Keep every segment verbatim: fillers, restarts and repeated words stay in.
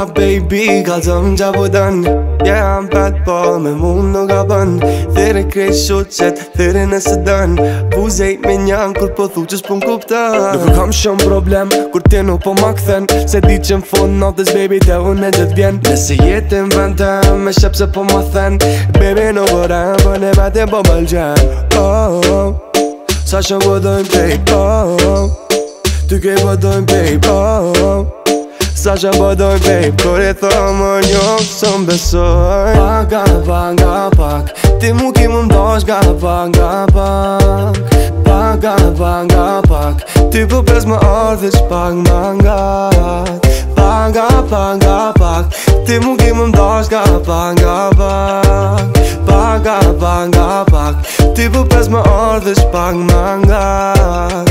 Ura baby, kalzëm gjabudan. Yeah, I'm bad boy, me mund nuk ka bën. There krejt shoqet, there nëse dën. Buzej me njan, kur po thu që s'pun kuptan. Nuk kam shumë problem, kur ti nuk po ma kthen. Se di që m'fund natës baby te unë e gjithë vjen. Nëse jetë në vend tem, me shep se po ma then. Baby nuk po rem, për ne vete po mëlqen. Oh, oh, sa shumë po dojmë babe, oh, oh. Ty ke po dojmë babe, oh, oh. Sa shumë po dojmë babe, kur e thëmë njok së mbesoj. Pak nga pak nga pak, ti mu ki më mdosh nga pak nga pak. Pak nga pak nga pak, ty po pres më ardhë që pak më ngat. Pak nga pak nga pak, ti mu ki më mdosh nga pak nga pak. Pak nga pak nga pak, ty po pres më ardhë që pak më ngat.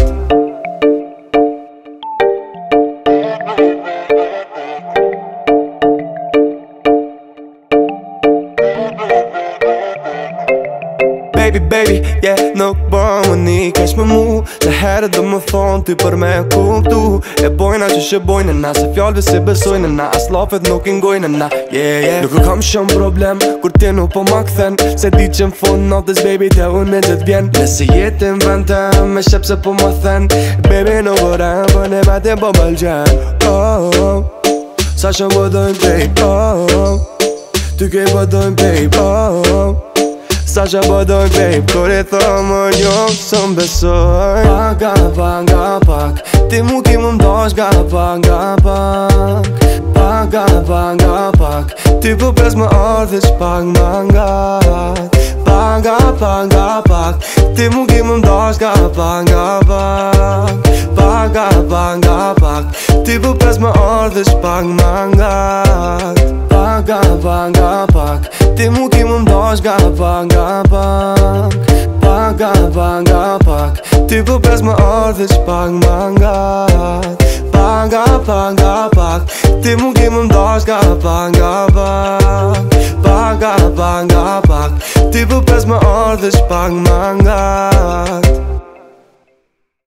Baby, baby, yeah, nuk bën më një kesh me mu. Se herë dhe më thonë ty për me kuptu. E bojna që shë bojnë na, se fjallëve si besojnë na. As lafet nuk ingojnë na, yeah, yeah. Nuk kam shumë problem, kur ti nuk po ma kthen. Se di që m'fund natës baby te unë e gjithë vjen. Nëse jetë në vend tem, me shep se po ma then. Baby nuk po rem, për ne vete po mëlqen. Oh, oh, sa shumë po dojmë babe, oh, oh. Ty ke po dojmë babe, oh, oh. Sa që po dojmë babe, kur e thëmë njok së mbesoj. Pak nga pak nga pak, ti mu ki më mdosh nga pak nga pak. Pak nga pak nga pak, ty po pres më ardhë që pak më ngat. Pak nga pak nga pak, ti mu ki më mdosh nga pak nga pak. Pak nga pak nga pak, ty po pres më ardhë që pak më ngat. Pak nga pak nga pak, ti mu ki më mdosh nga pak nga pak. Pak nga pak nga pak, ty po pres më ardhë që pak më ngat. Pak nga pak nga pak, ti mu ki më mdosh nga pak nga pak. Pak nga pak nga pak, ty po pres më ardhë që pak më ngat.